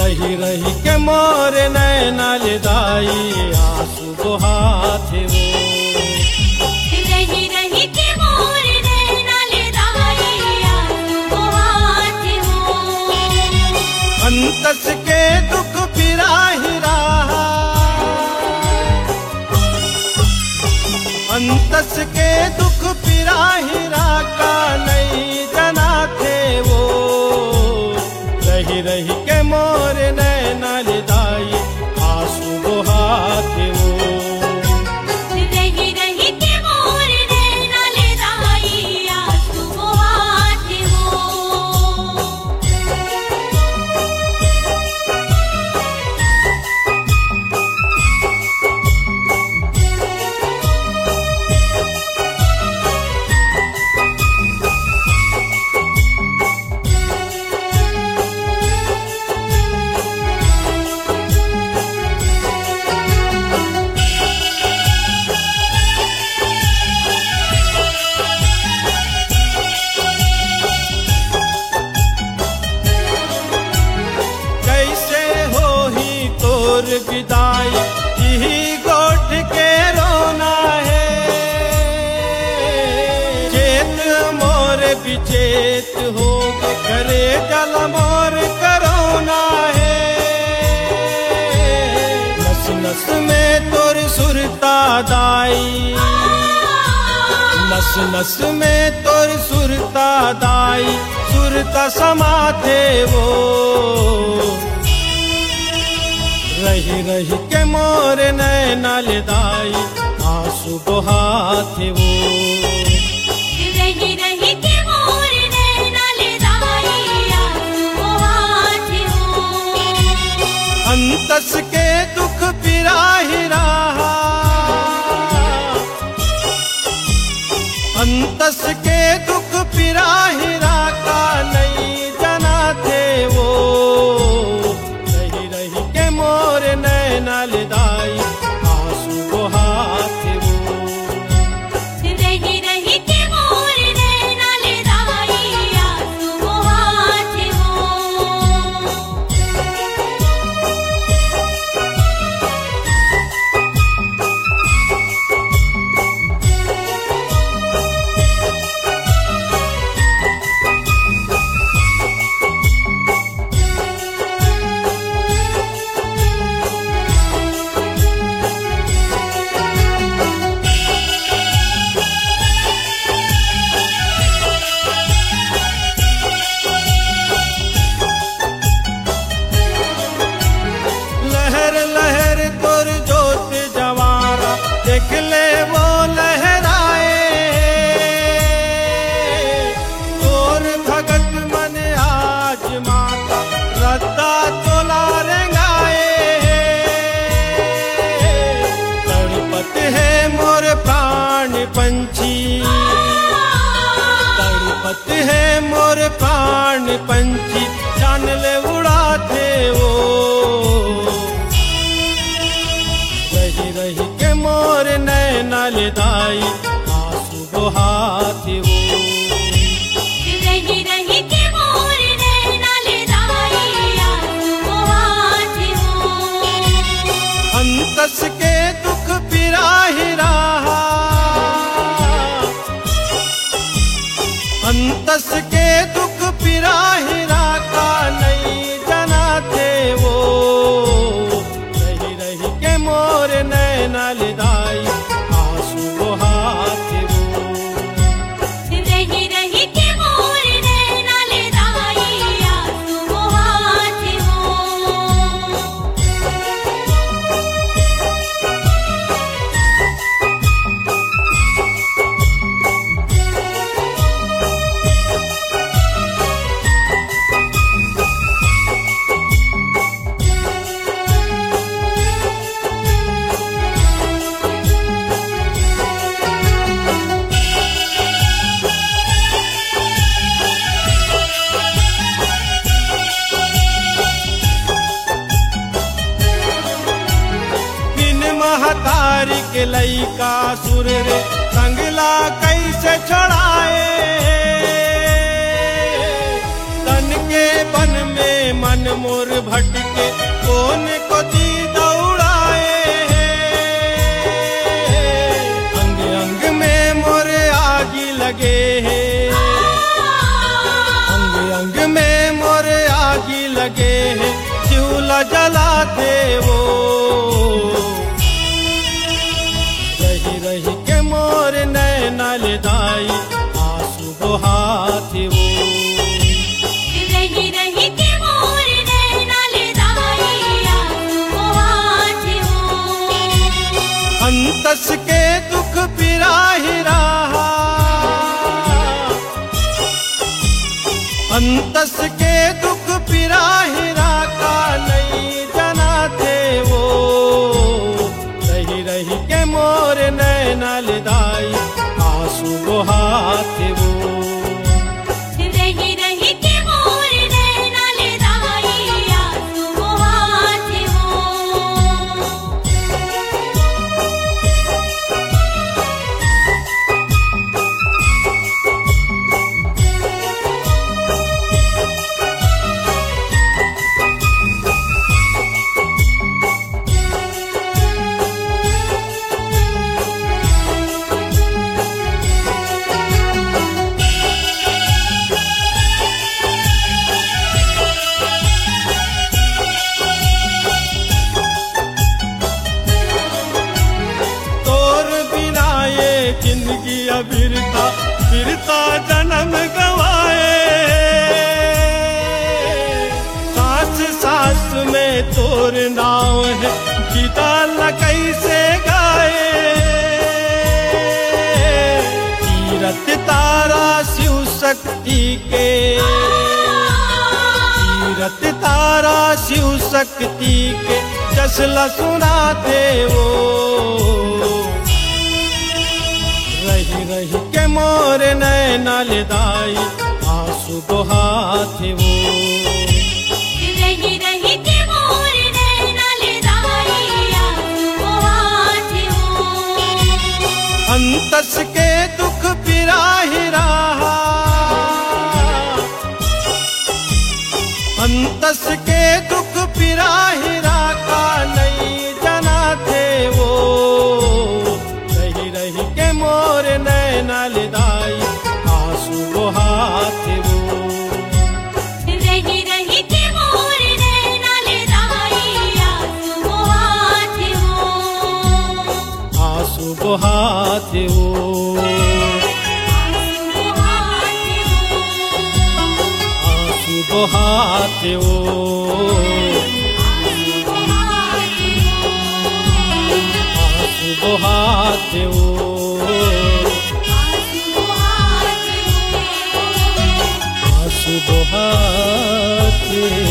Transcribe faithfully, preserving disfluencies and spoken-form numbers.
रही रही के मोर नैना लिदाई आंसू बहाते वो रही रही के मोर नैना लिदाई आंसू बहाते वो अंतस के दुख पिराही रहा अंतस के दुख पिराही रहा का नहीं जना थे वो रही रही के मोर नैना लिदाई आंसू बहाते वो रही रही के मोर नैना लिदाई आंसू बहाते वो विदाई यही गोठ के रोना है चेत मोर विचेत हो करे जल मोर करोना है नस नस में तोर सुरता दाई नस नस में तोर सुरता दाई सुरता समाते वो रही रही के मोर नैना लिदाई आंसू बहाते वो रही रही के मोर नैना लिदाई आंसू बहाते वो अंतस के दुख पिराही रहा अंतस के दुख पिराही रहा का नहीं जना थे वो मोर नैना लिदाई आंसू बहाते वो रही रही के मोर नैना लिदाई आंसू बहाते वो लहर लहर तोर जोत जवारा देख ले वो लहराए तोर भगत मन आज माता रद्दा तोला रेंगाए तड़पत है मोर प्राण पंछी तड़पत है मोर प्राण पंछी जान ले उड़ाते वो रही रही के मोर नैना लिदाई आंसू बहाते वो रही रही के मोर नैना लिदाई आंसू बहाते वो अंतस के दुख पिराही रहा अंतस के दुख पिराही रहा का नहीं जना थे वो रही रही के मोर नैना लिदाई आंसू बहाते वो रही रही के मोर नैना लिदाई आंसू बहाते वो महतारी के लइका सुर रे संगला कैसे छोड़ाए तन के बन में मन मन मोर भटके कौन को दी दौड़ाए अंग अंग में मोर आगी लगे है अंग अंग में मोर आगी लगे है चूल्हा जलाते वो रही रही के मोर नैना ले दाई आंसू बहाते वो रही रही के मोर नैना ले दाई आंसू बहाते हो अंतस के दुख पिराहि रहा अंतस के दुख पिराहि राका नहीं जना थे वो रही रही के मोर नैना ले दाई आंसू बहाते वो रही रही के मोर नैना ले दाई आंसू बहाते हो जिंदगी अबिरता फिरता जन्म गवाए सास सास में तोर नाव है गीता न कैसे गाए तीरथ तारा शिव शक्ति के तीरथ तारा शिव शक्ति के जसला सुनाते वो रही रही के मोर नैना ले दाई आंसू बहाते वो रही रही के मोर नैना ले दाई आंसू बहाते हो अंतस के दुख पिराहि रहा अंतस के दुख पिराहि राका नहीं जना थे वो रही रही के मोर नैना ले दाई आंसू बहाते वो रही रही के मोर नैना ले दाई आंसू बहाते हो आंसू बहाते वो आंसू बहाते वो आंसू बहाते वो आंसू बहाते